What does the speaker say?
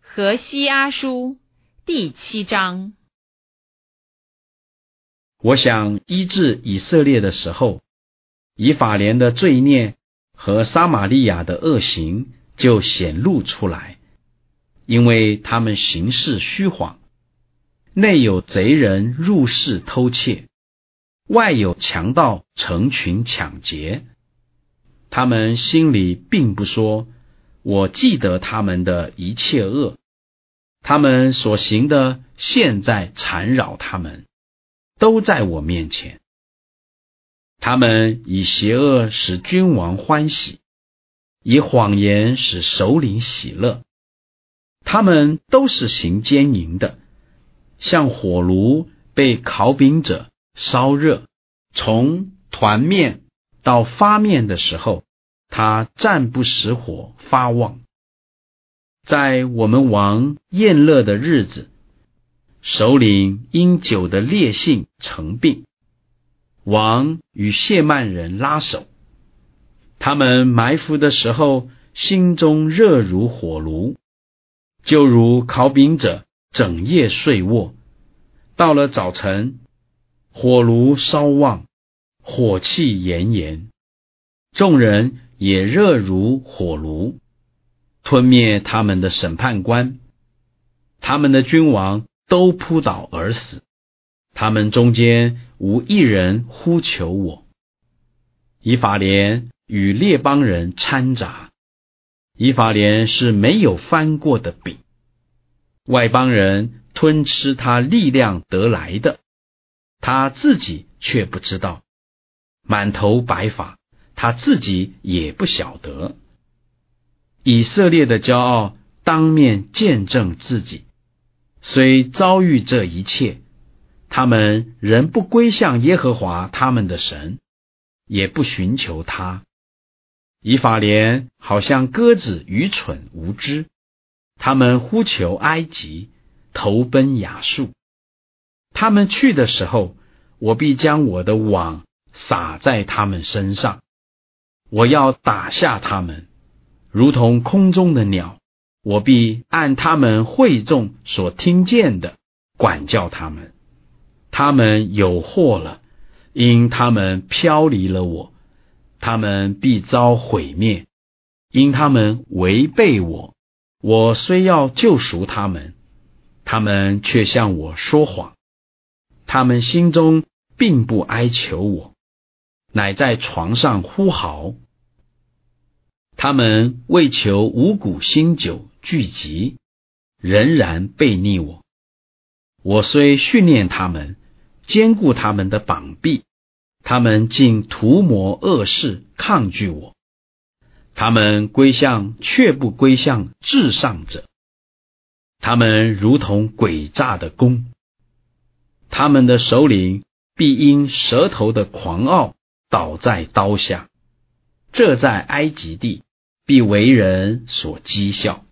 何西阿书第7章。 我想医治以色列的时候，以法莲的罪孽和撒玛利亚的恶行就显露出来，因为他们行事虚谎，内有贼人入室偷窃，外有强盗成群抢劫。他们心里并不说，我记得他们的一切恶，他们所行的现在缠扰他们，都在我面前。他们以邪恶使君王欢喜，以谎言使首领喜乐。他们都是行奸淫的，像火炉被烤饼者烧热，从团面到发面的时候，他暂不使火发旺。在我们王宴乐的日子，首领因酒的烈性成病，王与谢曼人拉手，他们埋伏的时候，心中热如火炉，就如烤饼者整夜睡卧，到了早晨，火炉烧旺，火气炎炎，众人也热如火炉，吞灭他们的审判官，他们的君王都扑倒而死，他们中间无一人呼求我。以法莲与列邦人掺杂，以法莲是没有翻过的饼，外邦人吞吃他力量得来的，他自己却不知道，满头白发，他自己也不晓得。以色列的骄傲当面见证自己，虽遭遇这一切，他们仍不归向耶和华他们的神，也不寻求他。以法莲好像鸽子愚蠢无知，他们呼求埃及，投奔亚述。他们去的时候，我必将我的网撒在他们身上，我要打下他们，如同空中的鸟，我必按他们会众所听见的管教他们。他们有祸了，因他们飘离了我，他们必遭毁灭，因他们违背我。我虽要救赎他们，他们却向我说谎，他们心中并不哀求我，乃在床上呼嚎。他们为求五谷新酒聚集，仍然背逆我。我虽训练他们，坚固他们的膀臂，他们竟图谋恶事，抗拒我。他们归向却不归向至上者，他们如同诡诈的弓。他们的首领必因舌头的狂傲倒在刀下，这在埃及地必为人所讥笑。